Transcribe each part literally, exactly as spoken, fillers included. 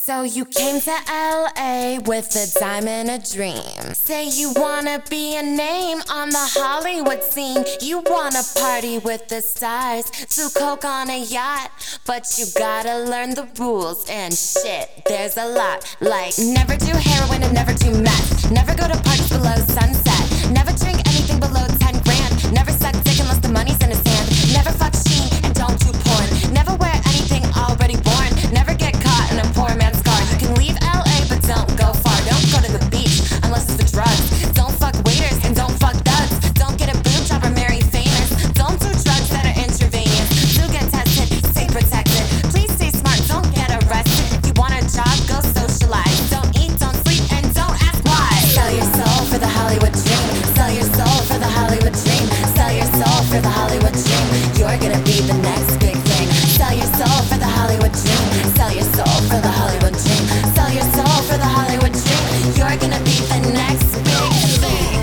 So you came to L A with a dime and a dream. Say you wanna be a name on the Hollywood scene. You wanna party with the stars, do coke on a yacht. But you gotta learn the rules and shit, there's a lot. Like never do heroin and never do meth. Never go to parties below sunset. Never drink anything below ten grand. Never suck dick unless the money's in his hand. Never fuck Sheen and don't do porn. Never wear anything already born. Never get caught in a poor man's car. You can leave L A but don't go far. Don't go to the beach unless it's for drugs. Don't fuck waiters and don't fuck thugs. Don't get a boob job or marry famous. Don't do drugs that are intravenous. Do get tested, stay protected. Please stay smart, don't get arrested. If you want a job, go socialize. Don't eat, don't sleep, and don't ask why. Sell your soul for the Hollywood dream. Sell your soul for the Hollywood dream. Sell your soul for the Hollywood dream. You're gonna be the next big thing. Sell your soul for the Hollywood dream. Sell your soul for the Hollywood dream. Sell your soul for the Hollywood dream. You're gonna be the next big thing.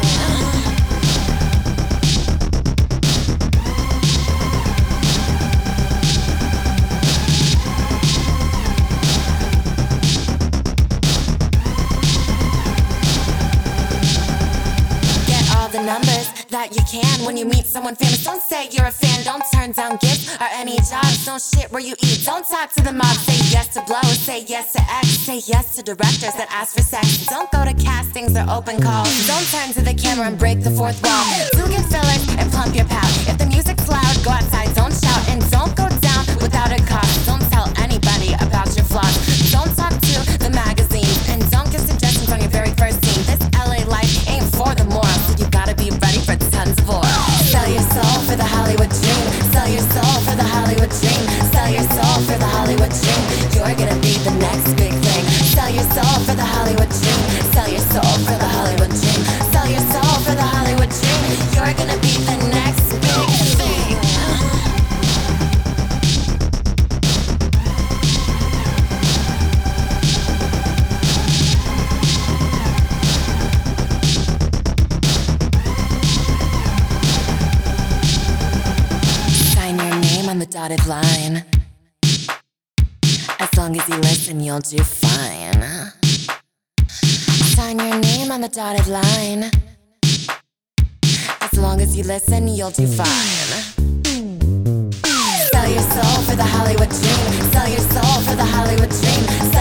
Get all the numbers that you can when you meet someone famous. Don't say you're a fan, don't turn down gifts or any jobs. Don't shit where you eat, don't talk to the mob. Say yes to blow, say yes to X. Say yes to directors that ask for sex. Don't go to castings or open calls. Don't turn to the camera and break the fourth wall. Do get fillers and plump your pout. If the music's loud, go outside, don't shout. And don't go down without a cost. Don't tell anybody about your flaws. Don't talk to the magazines. And don't give suggestions on your very first scene. This L A life ain't for the moral, so you gotta be ready for tons of oil. Sell your soul for the Hollywood dream. Sell your soul for the Hollywood dream. Sell your soul for the Hollywood dream. You're gonna be the next big thing. Sell your soul for the Hollywood dream. Sell your soul for the Hollywood dream. Sell your soul for the Hollywood dream. You're gonna be the next big thing. Sign your name on the dotted line. As long as you listen, you'll do fine. Sign your name on the dotted line. As long as you listen, you'll do fine. Sell your soul for the Hollywood dream. Sell your soul for the Hollywood dream. Sell